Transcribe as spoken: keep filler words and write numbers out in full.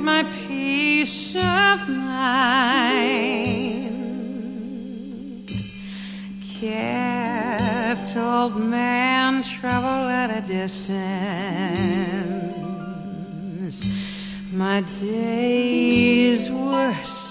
my peace of mind. Kept old man trouble at a distance. My days were